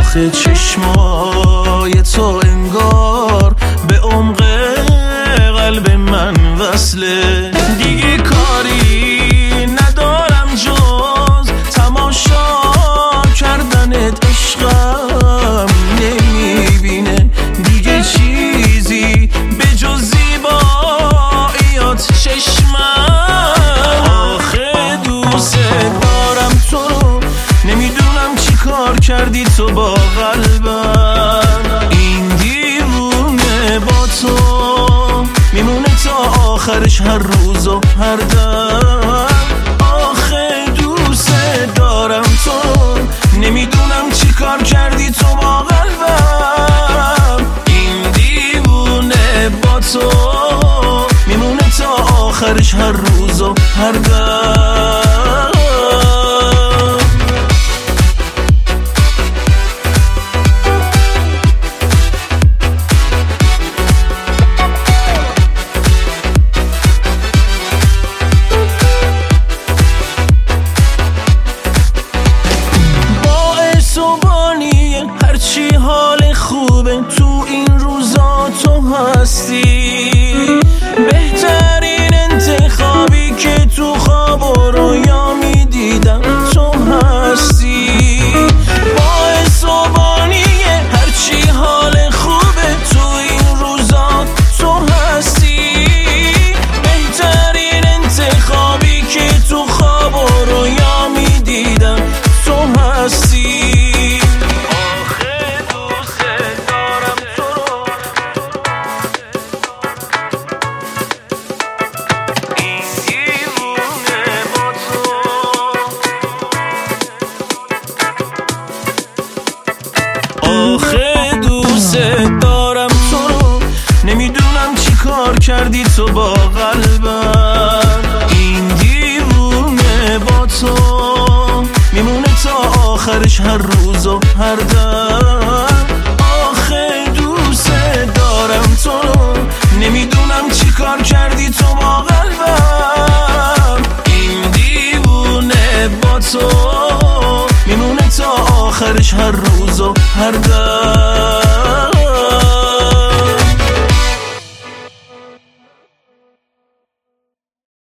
آخه چشمای تو انگار به عمق قلب من وصله. دیگه کاری ندارم جز تماشا کردنت، عشقم نمیبینه دیگه چیزی به جز زیباییات چشمم. آخه دوست دارم تو رو، نمیدونم چی کار کردی تو با قلبم. این دیوونه با تو میمونه تا آخرش، هر روز و هر دم. آخه دوست دارم تو، نمیدونم چی کار کردی تو با قلبم. این دیوونه با تو میمونه تا آخرش، هر روز و هر دم. هرچی حال خوبه تو این روزا تو هستی، بهترین انتخابی که تو خواب و رویا میدیدم تو هستی. باعث و بانیه هرچی حال خوبه تو این روزا تو هستی، بهترین انتخابی که تو خواب و رویا میدیدم تو هستی. آخه دوست دارم تو رو، نمیدونم چی کار کردی تو با قلبم. این دیوونه با تو میمونه تا آخرش، هر روز و هر دم.